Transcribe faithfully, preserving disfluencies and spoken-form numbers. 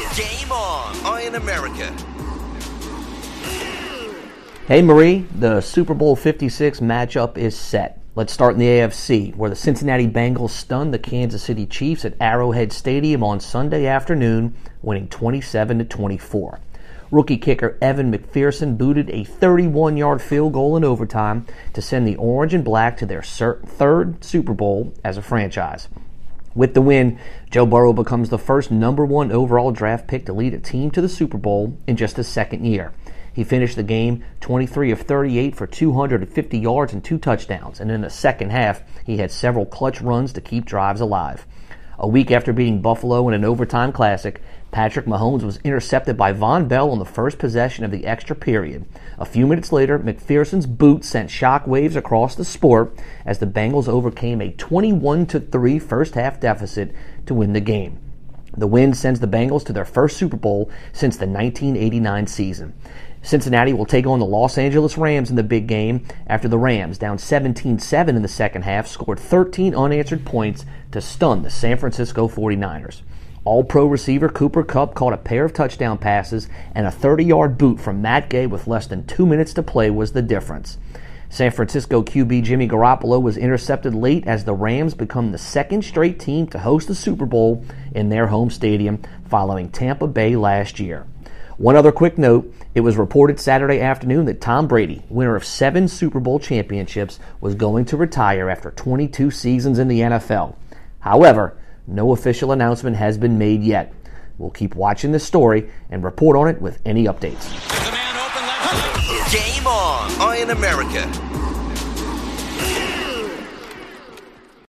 Game on, Iron America. Hey Marie, the Super Bowl fifty-six matchup is set. Let's start in the A F C, where the Cincinnati Bengals stunned the Kansas City Chiefs at Arrowhead Stadium on Sunday afternoon, winning twenty-seven to twenty-four. Rookie kicker Evan McPherson booted a thirty-one-yard field goal in overtime to send the Orange and Black to their third Super Bowl as a franchise. With the win, Joe Burrow becomes the first number one overall draft pick to lead a team to the Super Bowl in just his second year. He finished the game twenty-three of thirty-eight for two hundred fifty yards and two touchdowns, and in the second half, he had several clutch runs to keep drives alive. A week after beating Buffalo in an overtime classic, Patrick Mahomes was intercepted by Von Bell on the first possession of the extra period. A few minutes later, McPherson's boot sent shockwaves across the sport as the Bengals overcame a twenty-one to three first-half deficit to win the game. The win sends the Bengals to their first Super Bowl since the nineteen eighty-nine season. Cincinnati will take on the Los Angeles Rams in the big game after the Rams, down seventeen seven in the second half, scored thirteen unanswered points to stun the San Francisco forty-niners. All-Pro receiver Cooper Kupp caught a pair of touchdown passes, and a thirty-yard boot from Matt Gay with less than two minutes to play was the difference. San Francisco Q B Jimmy Garoppolo was intercepted late as the Rams become the second straight team to host the Super Bowl in their home stadium following Tampa Bay last year. One other quick note, it was reported Saturday afternoon that Tom Brady, winner of seven Super Bowl championships, was going to retire after twenty-two seasons in the N F L. However, no official announcement has been made yet. We'll keep watching this story and report on it with any updates. Game on, Iron America.